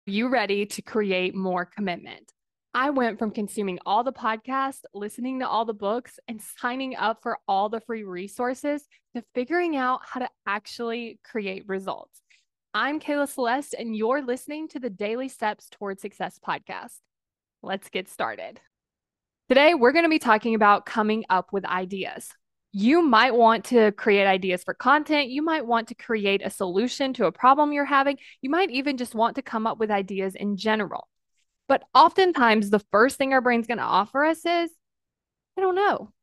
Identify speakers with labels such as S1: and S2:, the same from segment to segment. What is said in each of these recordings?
S1: You ready to create more commitment? I went from consuming all the podcasts, listening to all the books, and signing up for all the free resources to figuring out how to actually create results. I'm Kayla Celeste, and you're listening to the Daily Steps Toward Success podcast. Let's get started. Today, we're going to be talking about coming up with ideas. You might want to create ideas for content. You might want to create a solution to a problem you're having. You might even just want to come up with ideas in general. But oftentimes, the first thing our brain's going to offer us is, I don't know.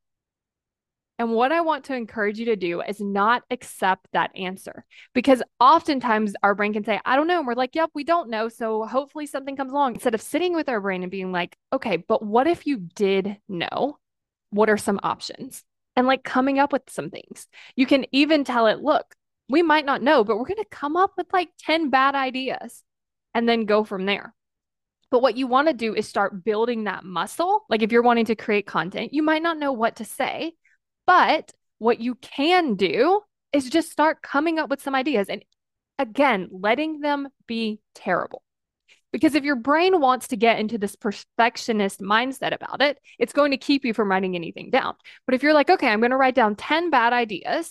S1: And what I want to encourage you to do is not accept that answer because oftentimes our brain can say, I don't know. And we're like, yep, we don't know. So hopefully something comes along instead of sitting with our brain and being like, okay, but what if you did know? What are some options? And like coming up with some things. You can even tell it, look, we might not know, but we're going to come up with like 10 bad ideas and then go from there. But what you want to do is start building that muscle. Like if you're wanting to create content, you might not know what to say, but what you can do is just start coming up with some ideas and again, letting them be terrible. Because if your brain wants to get into this perfectionist mindset about it, it's going to keep you from writing anything down. But if you're like, okay, I'm going to write down 10 bad ideas,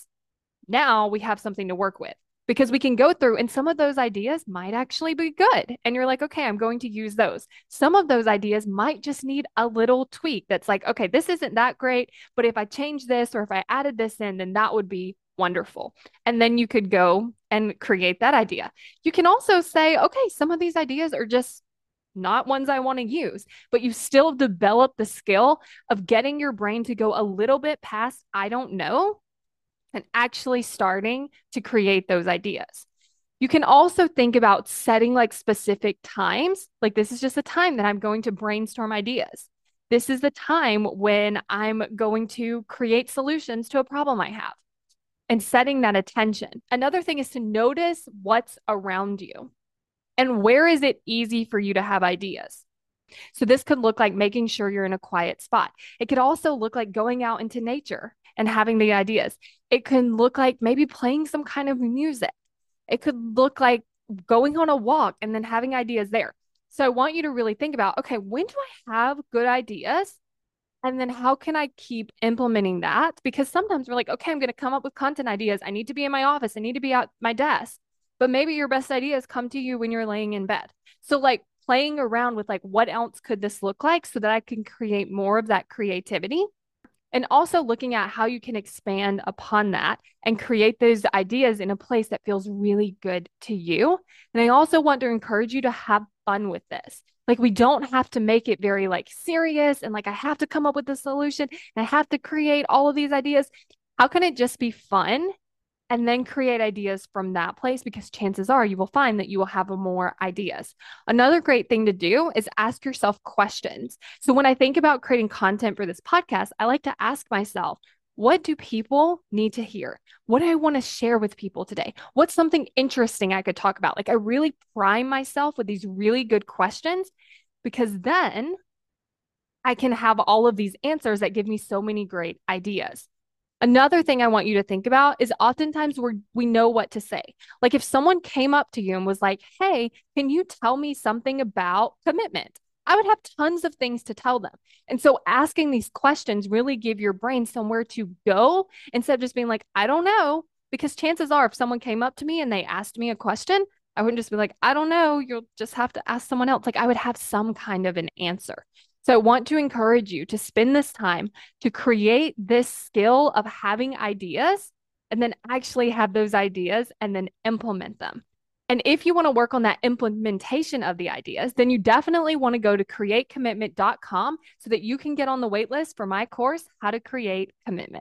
S1: now we have something to work with because we can go through and some of those ideas might actually be good. And you're like, okay, I'm going to use those. Some of those ideas might just need a little tweak that's like, okay, this isn't that great, but if I change this or if I added this in, then that would be wonderful. And then you could go and create that idea. You can also say, okay, some of these ideas are just not ones I want to use, but you still develop the skill of getting your brain to go a little bit past, I don't know, and actually starting to create those ideas. You can also think about setting like specific times. Like, this is just a time that I'm going to brainstorm ideas. This is the time when I'm going to create solutions to a problem I have and setting that attention. Another thing is to notice what's around you and where is it easy for you to have ideas. So this could look like making sure you're in a quiet spot. It could also look like going out into nature and having the ideas. It can look like maybe playing some kind of music. It could look like going on a walk and then having ideas there. So I want you to really think about, okay, when do I have good ideas? And then how can I keep implementing that? Because sometimes we're like, okay, I'm going to come up with content ideas. I need to be in my office. I need to be at my desk. But maybe your best ideas come to you when you're laying in bed. So like playing around with like, what else could this look like so that I can create more of that creativity? And also looking at how you can expand upon that and create those ideas in a place that feels really good to you. And I also want to encourage you to have fun with this. Like, we don't have to make it very like serious and like I have to come up with a solution and I have to create all of these ideas. How can it just be fun and then create ideas from that place? Because chances are you will find that you will have more ideas. Another great thing to do is ask yourself questions. So when I think about creating content for this podcast, I like to ask myself, what do people need to hear? What do I want to share with people today? What's something interesting I could talk about? Like, I really prime myself with these really good questions because then I can have all of these answers that give me so many great ideas. Another thing I want you to think about is oftentimes we know what to say. Like if someone came up to you and was like, hey, can you tell me something about commitment? I would have tons of things to tell them. And so asking these questions really give your brain somewhere to go instead of just being like, I don't know. Because chances are, if someone came up to me and they asked me a question, I wouldn't just be like, I don't know. You'll just have to ask someone else. Like I would have some kind of an answer. So I want to encourage you to spend this time to create this skill of having ideas and then actually have those ideas and then implement them. And if you want to work on that implementation of the ideas, then you definitely want to go to createcommitment.com so that you can get on the wait list for my course, How to Create Commitment.